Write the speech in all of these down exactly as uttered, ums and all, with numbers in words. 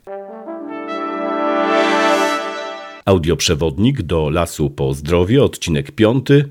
Audioprzewodnik do Lasu po zdrowie, odcinek piąty.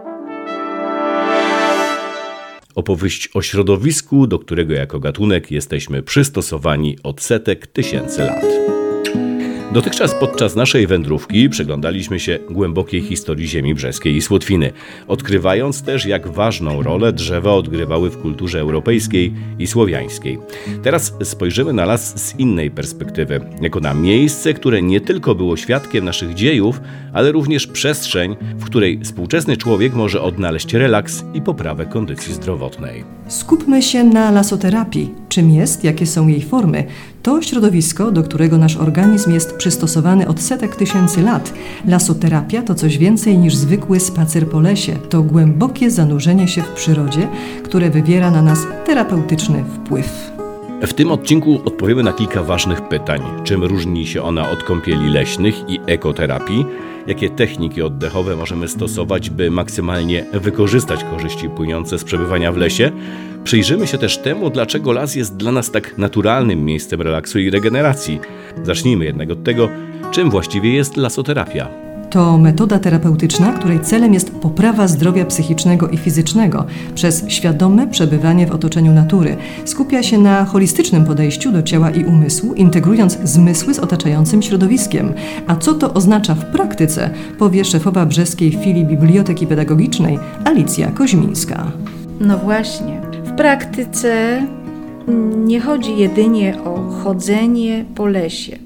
Opowieść o środowisku, do którego jako gatunek jesteśmy przystosowani od setek tysięcy lat. Dotychczas podczas naszej wędrówki przyglądaliśmy się głębokiej historii ziemi brzeskiej i Słotwiny, odkrywając też, jak ważną rolę drzewa odgrywały w kulturze europejskiej i słowiańskiej. Teraz spojrzymy na las z innej perspektywy, jako na miejsce, które nie tylko było świadkiem naszych dziejów, ale również przestrzeń, w której współczesny człowiek może odnaleźć relaks i poprawę kondycji zdrowotnej. Skupmy się na lasoterapii. Czym jest, jakie są jej formy? To środowisko, do którego nasz organizm jest przystosowany od setek tysięcy lat. Lasoterapia to coś więcej niż zwykły spacer po lesie. To głębokie zanurzenie się w przyrodzie, które wywiera na nas terapeutyczny wpływ. W tym odcinku odpowiemy na kilka ważnych pytań. Czym różni się ona od kąpieli leśnych i ekoterapii? Jakie techniki oddechowe możemy stosować, by maksymalnie wykorzystać korzyści płynące z przebywania w lesie? Przyjrzymy się też temu, dlaczego las jest dla nas tak naturalnym miejscem relaksu i regeneracji. Zacznijmy jednak od tego, czym właściwie jest lasoterapia. To metoda terapeutyczna, której celem jest poprawa zdrowia psychicznego i fizycznego przez świadome przebywanie w otoczeniu natury. Skupia się na holistycznym podejściu do ciała i umysłu, integrując zmysły z otaczającym środowiskiem. A co to oznacza w praktyce, powie szefowa brzeskiej filii Biblioteki Pedagogicznej Alicja Koźmińska. No właśnie, w praktyce nie chodzi jedynie o chodzenie po lesie,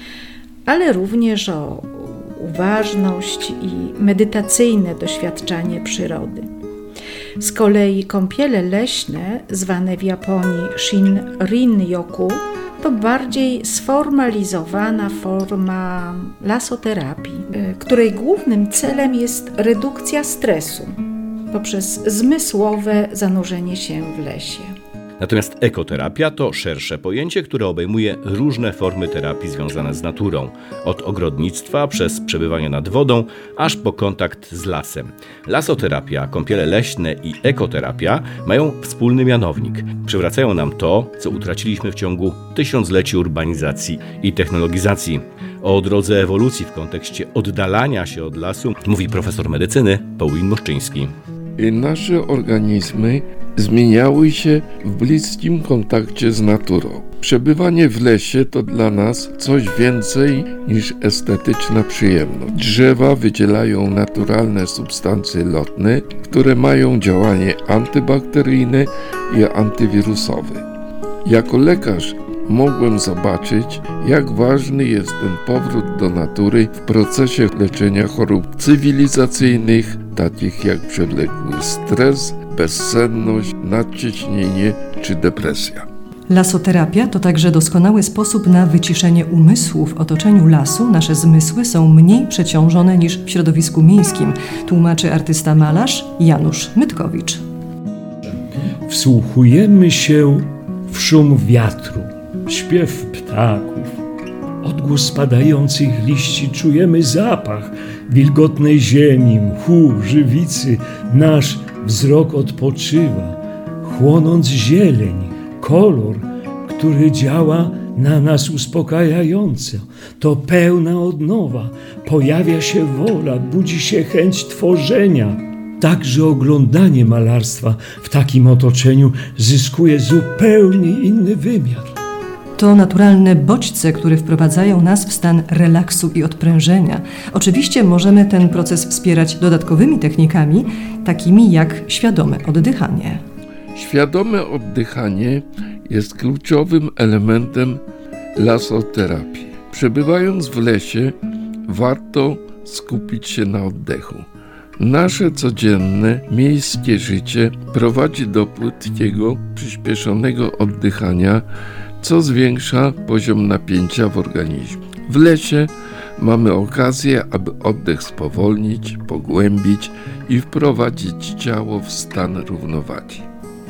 ale również o uważność i medytacyjne doświadczanie przyrody. Z kolei kąpiele leśne, zwane w Japonii Shinrin-yoku, to bardziej sformalizowana forma lasoterapii, której głównym celem jest redukcja stresu poprzez zmysłowe zanurzenie się w lesie. Natomiast ekoterapia to szersze pojęcie, które obejmuje różne formy terapii związane z naturą. Od ogrodnictwa przez przebywanie nad wodą, aż po kontakt z lasem. Lasoterapia, kąpiele leśne i ekoterapia mają wspólny mianownik. Przywracają nam to, co utraciliśmy w ciągu tysiącleci urbanizacji i technologizacji. O drodze ewolucji w kontekście oddalania się od lasu mówi profesor medycyny Paulin Moszczyński. Nasze organizmy zmieniały się w bliskim kontakcie z naturą. Przebywanie w lesie to dla nas coś więcej niż estetyczna przyjemność. Drzewa wydzielają naturalne substancje lotne, które mają działanie antybakteryjne i antywirusowe. Jako lekarz mogłem zobaczyć, jak ważny jest ten powrót do natury w procesie leczenia chorób cywilizacyjnych, takich jak przewlekły stres, bezsenność, nadciśnienie czy depresja. Lasoterapia to także doskonały sposób na wyciszenie umysłu. W otoczeniu lasu nasze zmysły są mniej przeciążone niż w środowisku miejskim, tłumaczy artysta malarz Janusz Mytkowicz. Wsłuchujemy się w szum wiatru, śpiew ptaków, odgłos spadających liści, czujemy zapach wilgotnej ziemi, mchu, żywicy. Nasz wzrok odpoczywa, chłonąc zieleń, kolor, który działa na nas uspokajająco. To pełna odnowa, pojawia się wola, budzi się chęć tworzenia. Także oglądanie malarstwa w takim otoczeniu zyskuje zupełnie inny wymiar. To naturalne bodźce, które wprowadzają nas w stan relaksu i odprężenia. Oczywiście możemy ten proces wspierać dodatkowymi technikami, takimi jak świadome oddychanie. Świadome oddychanie jest kluczowym elementem lasoterapii. Przebywając w lesie, warto skupić się na oddechu. Nasze codzienne, miejskie życie prowadzi do płytkiego, przyspieszonego oddychania, co zwiększa poziom napięcia w organizmie. W lesie mamy okazję, aby oddech spowolnić, pogłębić i wprowadzić ciało w stan równowagi.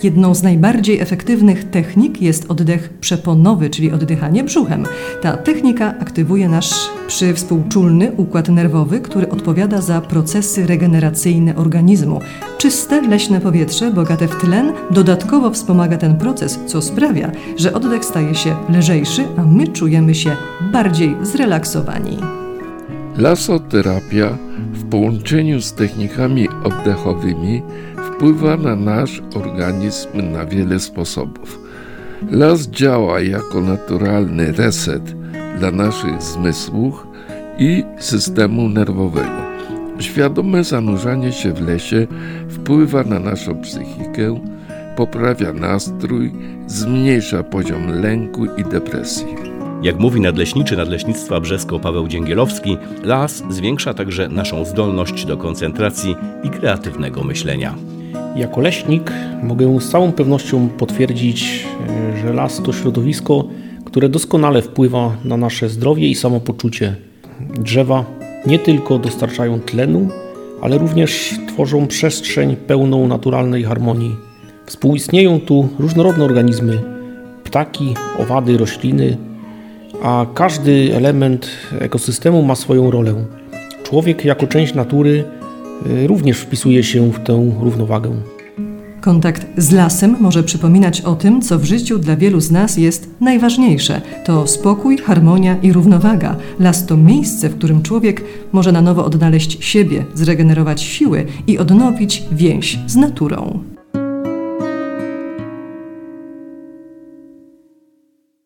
Jedną z najbardziej efektywnych technik jest oddech przeponowy, czyli oddychanie brzuchem. Ta technika aktywuje nasz przywspółczulny układ nerwowy, który odpowiada za procesy regeneracyjne organizmu. Czyste, leśne powietrze, bogate w tlen, dodatkowo wspomaga ten proces, co sprawia, że oddech staje się lżejszy, a my czujemy się bardziej zrelaksowani. Lasoterapia w połączeniu z technikami oddechowymi wpływa na nasz organizm na wiele sposobów. Las działa jako naturalny reset dla naszych zmysłów i systemu nerwowego. Świadome zanurzanie się w lesie wpływa na naszą psychikę, poprawia nastrój, zmniejsza poziom lęku i depresji. Jak mówi nadleśniczy Nadleśnictwa Brzesko Paweł Dzięgielowski, las zwiększa także naszą zdolność do koncentracji i kreatywnego myślenia. Jako leśnik mogę z całą pewnością potwierdzić, że las to środowisko, które doskonale wpływa na nasze zdrowie i samopoczucie. Drzewa nie tylko dostarczają tlenu, ale również tworzą przestrzeń pełną naturalnej harmonii. Współistnieją tu różnorodne organizmy, ptaki, owady, rośliny, a każdy element ekosystemu ma swoją rolę. Człowiek jako część natury również wpisuje się w tę równowagę. Kontakt z lasem może przypominać o tym, co w życiu dla wielu z nas jest najważniejsze. To spokój, harmonia i równowaga. Las to miejsce, w którym człowiek może na nowo odnaleźć siebie, zregenerować siły i odnowić więź z naturą.